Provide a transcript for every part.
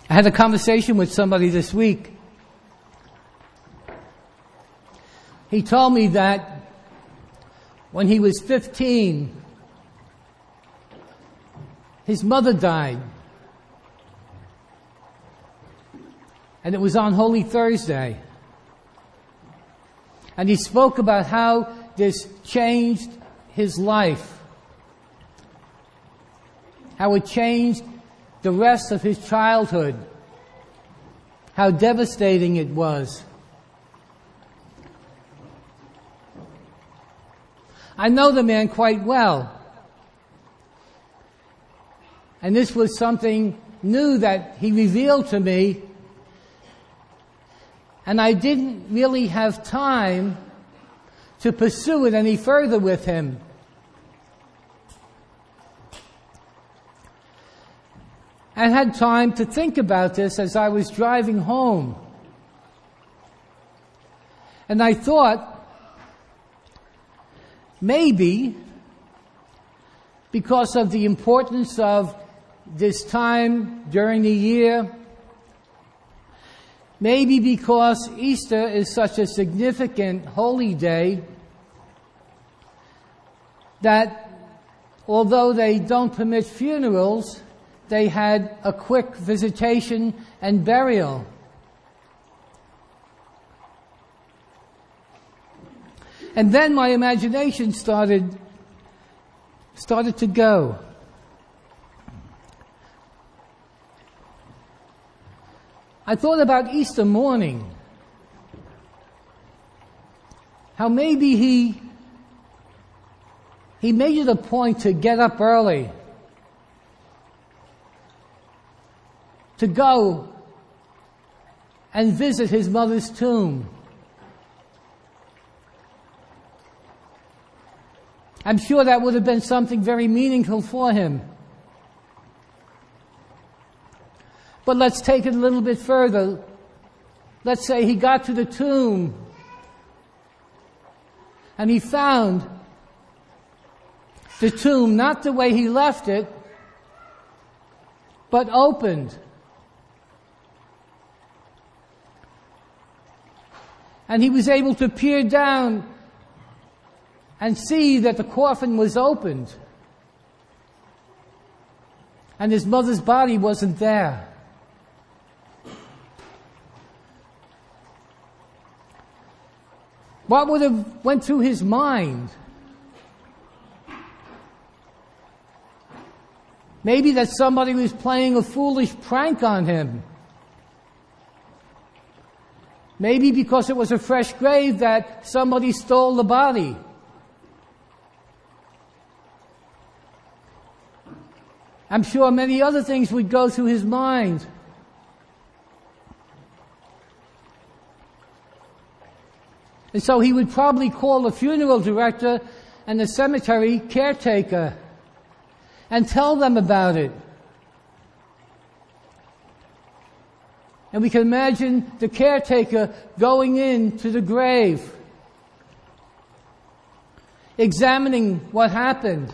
I had a conversation with somebody this week. He told me that when he was 15, his mother died. And it was on Holy Thursday. And he spoke about how this changed his life. How it changed the rest of his childhood. How devastating it was. I know the man quite well. And this was something new that he revealed to me. And I didn't really have time to pursue it any further with him. I had time to think about this as I was driving home. And I thought, maybe because of the importance of this time during the year, maybe because Easter is such a significant holy day, that although they don't permit funerals, they had a quick visitation and burial. And then my imagination started to go. I thought about Easter morning. How maybe he made it a point to get up early, to go and visit his mother's tomb. I'm sure that would have been something very meaningful for him. But let's take it a little bit further. Let's say he got to the tomb and he found the tomb not the way he left it, but opened. And he was able to peer down and see that the coffin was opened. And his mother's body wasn't there. What would have went through his mind? Maybe that somebody was playing a foolish prank on him. Maybe because it was a fresh grave that somebody stole the body. I'm sure many other things would go through his mind. And so he would probably call the funeral director and the cemetery caretaker and tell them about it. And we can imagine the caretaker going into the grave, examining what happened,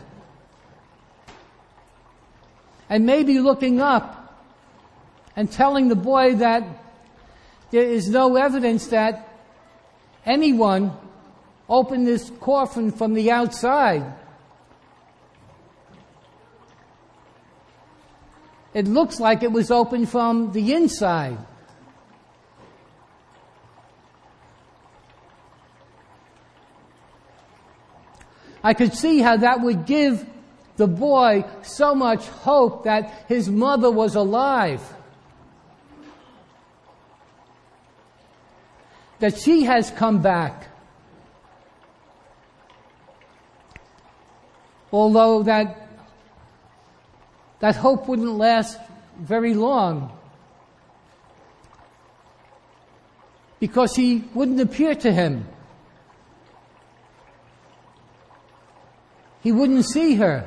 and maybe looking up and telling the boy that there is no evidence that anyone opened this coffin from the outside. It looks like it was opened from the inside. I could see how that would give the boy so much hope that his mother was alive. That she has come back. Although that hope wouldn't last very long. Because he wouldn't appear to him. He wouldn't see her.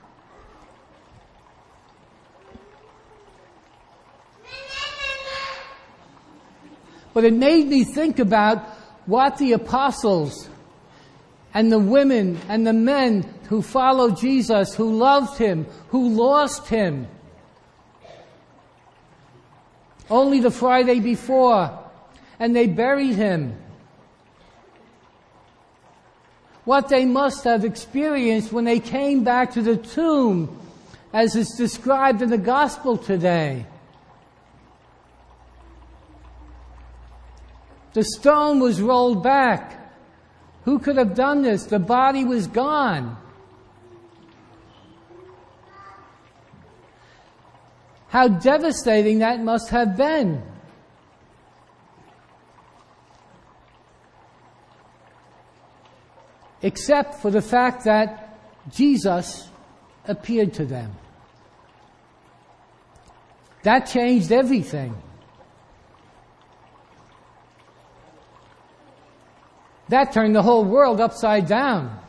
But it made me think about what the apostles and the women and the men who followed Jesus, who loved him, who lost him, only the Friday before, and they buried him. What they must have experienced when they came back to the tomb, as is described in the gospel today. The stone was rolled back. Who could have done this? The body was gone. How devastating that must have been. Except for the fact that Jesus appeared to them. That changed everything. That turned the whole world upside down.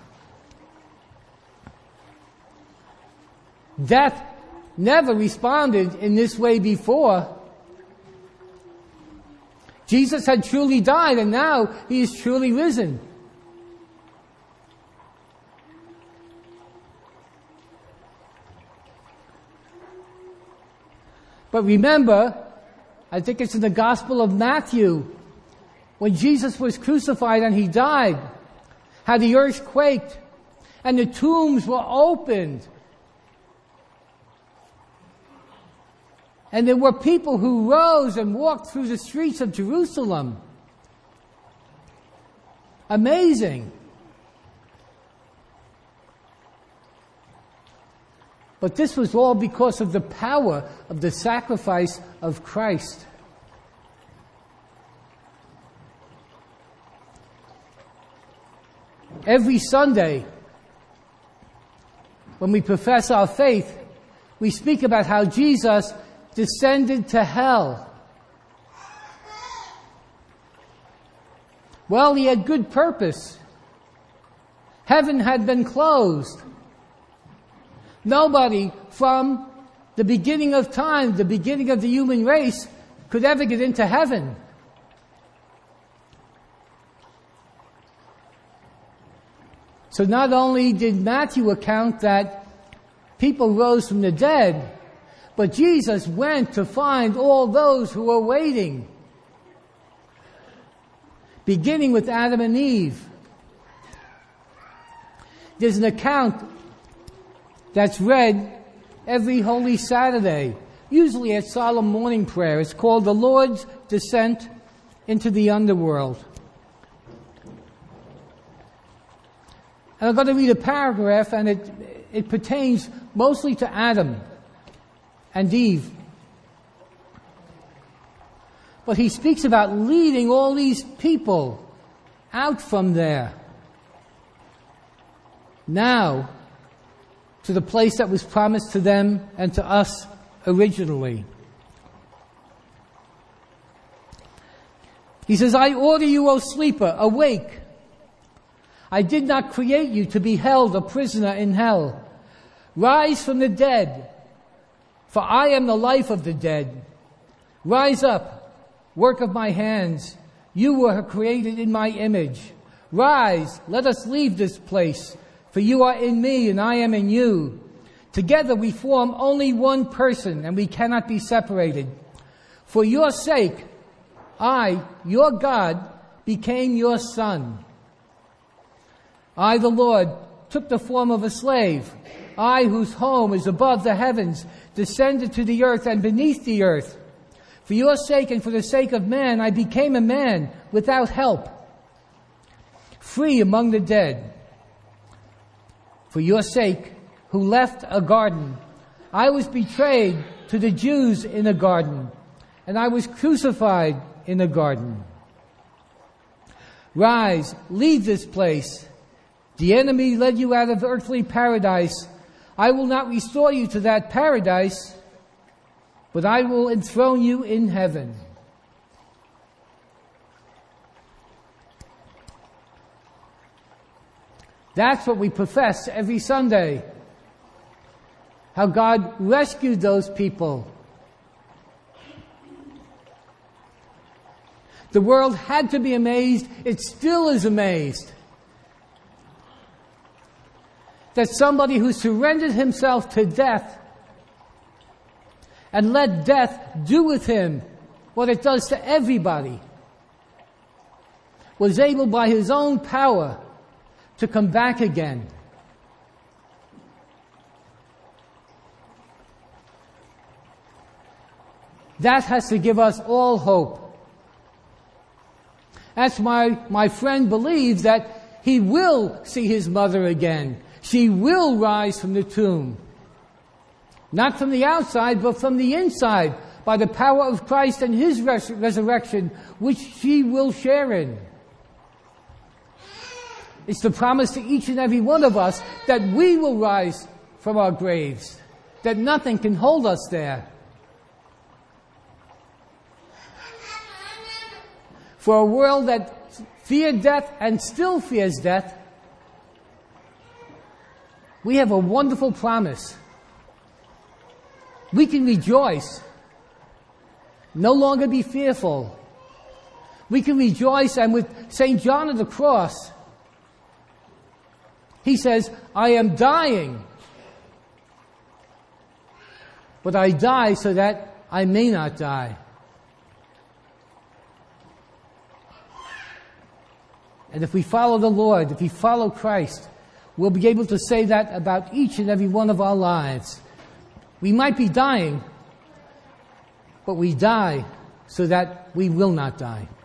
Death never responded in this way before. Jesus had truly died, and now he is truly risen. But remember, I think it's in the Gospel of Matthew, when Jesus was crucified and he died, how the earth quaked and the tombs were opened. And there were people who rose and walked through the streets of Jerusalem. Amazing. But this was all because of the power of the sacrifice of Christ. Every Sunday, when we profess our faith, we speak about how Jesus descended to hell. Well, he had good purpose. Heaven had been closed. Nobody from the beginning of time, the beginning of the human race, could ever get into heaven. So not only did Matthew account that people rose from the dead, but Jesus went to find all those who were waiting, beginning with Adam and Eve. There's an account that's read every Holy Saturday, usually at solemn morning prayer. It's called the Lord's Descent into the Underworld. And I'm going to read a paragraph, and it pertains mostly to Adam and Eve. But he speaks about leading all these people out from there, now to the place that was promised to them and to us originally. He says, I order you, O sleeper, awake. I did not create you to be held a prisoner in hell. Rise from the dead, for I am the life of the dead. Rise up, work of my hands. You were created in my image. Rise, let us leave this place, for you are in me and I am in you. Together we form only one person, and we cannot be separated. For your sake, I, your God, became your son. I, the Lord, took the form of a slave. I, whose home is above the heavens, descended to the earth and beneath the earth. For your sake and for the sake of man, I became a man without help, free among the dead. For your sake, who left a garden, I was betrayed to the Jews in a garden, and I was crucified in a garden. Rise, leave this place. The enemy led you out of earthly paradise. I will not restore you to that paradise, but I will enthrone you in heaven. That's what we profess every Sunday. How God rescued those people. The world had to be amazed. It still is amazed that somebody who surrendered himself to death and let death do with him what it does to everybody, was able by his own power to come back again. That has to give us all hope. That's why my friend believes that he will see his mother again. She will rise from the tomb. Not from the outside, but from the inside, by the power of Christ and his resurrection, which she will share in. It's the promise to each and every one of us that we will rise from our graves, that nothing can hold us there. For a world that feared death and still fears death, we have a wonderful promise. We can rejoice, no longer be fearful. We can rejoice, and with St. John of the Cross, he says, I am dying, but I die so that I may not die. And if we follow the Lord, if we follow Christ, we'll be able to say that about each and every one of our lives. We might be dying, but we die so that we will not die.